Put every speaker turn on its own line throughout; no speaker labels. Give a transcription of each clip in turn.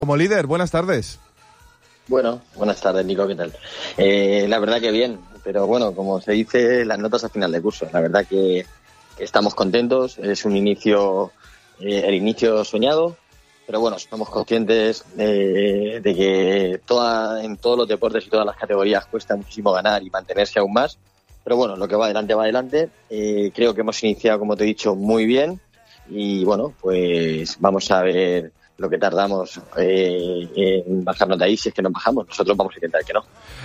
Como líder, buenas tardes.
Bueno, buenas tardes, Nico, ¿qué tal? La verdad que bien, pero bueno, como se dice, las notas al final de curso. La verdad que estamos contentos, es un inicio, el inicio soñado, pero bueno, somos conscientes de que en todos los deportes y todas las categorías cuesta muchísimo ganar y mantenerse aún más. Pero bueno, lo que va adelante, va adelante. Creo que hemos iniciado, como te he dicho, muy bien y bueno, pues vamos a ver lo que tardamos en bajarnos de ahí. Si es que nos bajamos, nosotros vamos a intentar que no.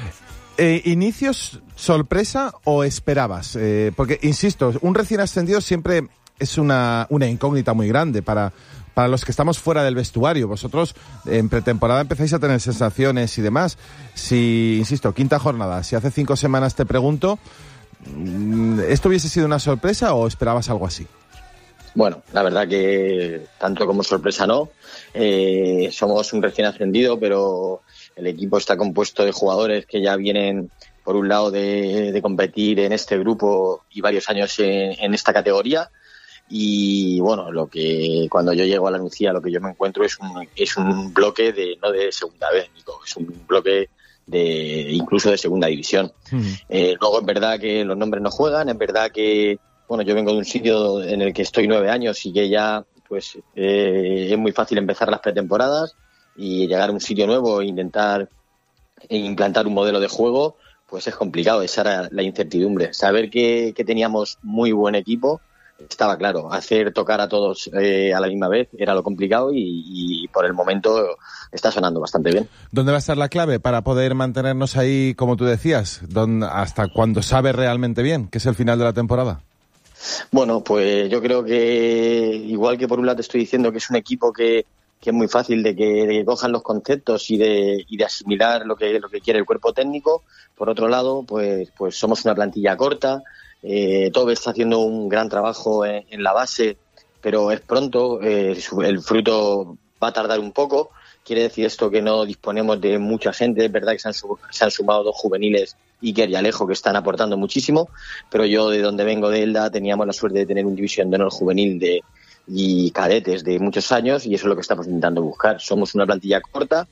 ¿Inicios sorpresa o esperabas? Porque, insisto, un recién ascendido siempre es una incógnita muy grande para los que estamos fuera del vestuario. Vosotros en pretemporada empezáis a tener sensaciones y demás. Si, insisto, quinta jornada, si hace 5 semanas te pregunto, ¿esto hubiese sido una sorpresa o esperabas algo así?
Bueno, la verdad que tanto como sorpresa no. Somos un recién ascendido, pero el equipo está compuesto de jugadores que ya vienen, por un lado, de competir en este grupo y varios años en esta categoría. Y bueno, cuando yo llego a la Nucía, lo que yo me encuentro es un bloque no de segunda vez, Nico, es un bloque incluso de segunda división. Luego, es verdad que los nombres no juegan, es verdad que bueno, yo vengo de un sitio en el que estoy 9 años y que ya pues es muy fácil empezar las pretemporadas y llegar a un sitio nuevo e intentar implantar un modelo de juego, pues es complicado. Esa era la incertidumbre. Saber que teníamos muy buen equipo estaba claro. Hacer tocar a todos a la misma vez era lo complicado y por el momento está sonando bastante bien.
¿Dónde va a estar la clave para poder mantenernos ahí, como tú decías, hasta cuando sabe realmente bien, que es el final de la temporada?
Bueno, pues yo creo que igual que por un lado te estoy diciendo que es un equipo que es muy fácil de que cojan los conceptos y de asimilar lo que quiere el cuerpo técnico. Por otro lado, pues somos una plantilla corta. Tobe está haciendo un gran trabajo en la base, pero es pronto. El fruto va a tardar un poco. Quiere decir esto que no disponemos de mucha gente. Es verdad que se han sumado 2 juveniles, Iker y Alejo, que están aportando muchísimo, pero yo, de donde vengo, de Elda, teníamos la suerte de tener un división de honor juvenil y cadetes de muchos años, y eso es lo que estamos intentando buscar. Somos una plantilla corta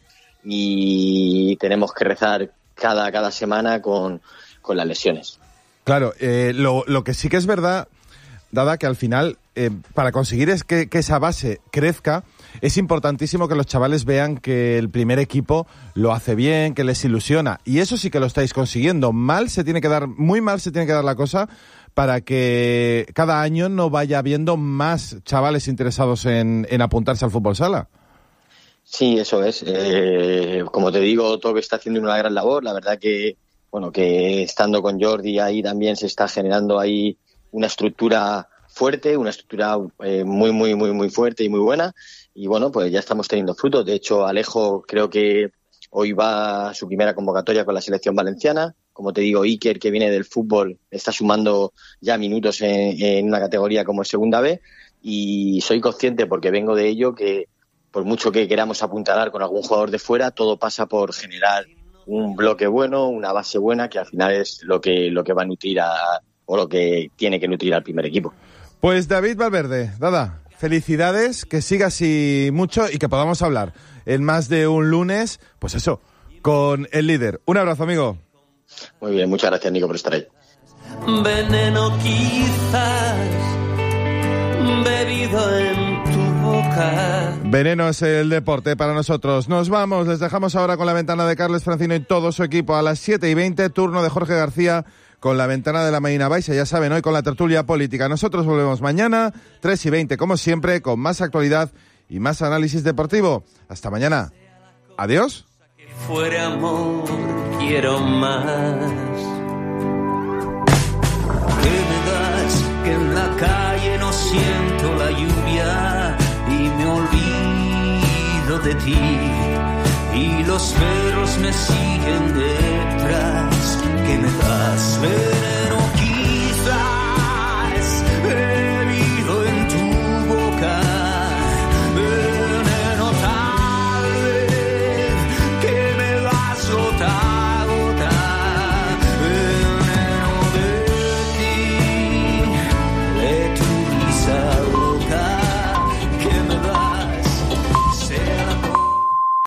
y tenemos que rezar cada semana con las lesiones.
Claro, lo que sí que es verdad, Dada, que al final, para conseguir que esa base crezca, es importantísimo que los chavales vean que el primer equipo lo hace bien, que les ilusiona. Y eso sí que lo estáis consiguiendo. Muy mal se tiene que dar la cosa para que cada año no vaya habiendo más chavales interesados en apuntarse al fútbol sala.
Sí, eso es. Como te digo, Tobe está haciendo una gran labor. La verdad que estando con Jordi ahí también se está generando ahí una estructura fuerte, una estructura muy, muy, muy, muy fuerte y muy buena. Y bueno, pues ya estamos teniendo frutos. De hecho, Alejo creo que hoy va a su primera convocatoria con la selección valenciana. Como te digo, Iker, que viene del fútbol, está sumando ya minutos en una categoría como es Segunda B. Y soy consciente, porque vengo de ello, que por mucho que queramos apuntalar con algún jugador de fuera, todo pasa por generar un bloque bueno, una base buena, que al final es lo que va a nutrir o lo que tiene que nutrir al primer equipo.
Pues David Valverde, Dada, felicidades, que siga así mucho y que podamos hablar en más de un lunes, pues eso, con el líder. Un abrazo, amigo.
Muy bien, muchas gracias, Nico, por estar ahí.
Veneno quizás bebido en tu boca.
Veneno es el deporte para nosotros. Nos vamos, les dejamos ahora con la ventana de Carles Francino y todo su equipo. A las 7:20, turno de Jorge García con la ventana de la Marina Baixa, ya saben, hoy con la tertulia política. Nosotros volvemos mañana, 3:20, como siempre, con más actualidad y más análisis deportivo. Hasta mañana. Adiós.
Que fuera amor, quiero más. ¿Qué me das? Que en la calle no siento la lluvia y me olvido de ti. Y los perros me siguen detrás. ¿Qué me das?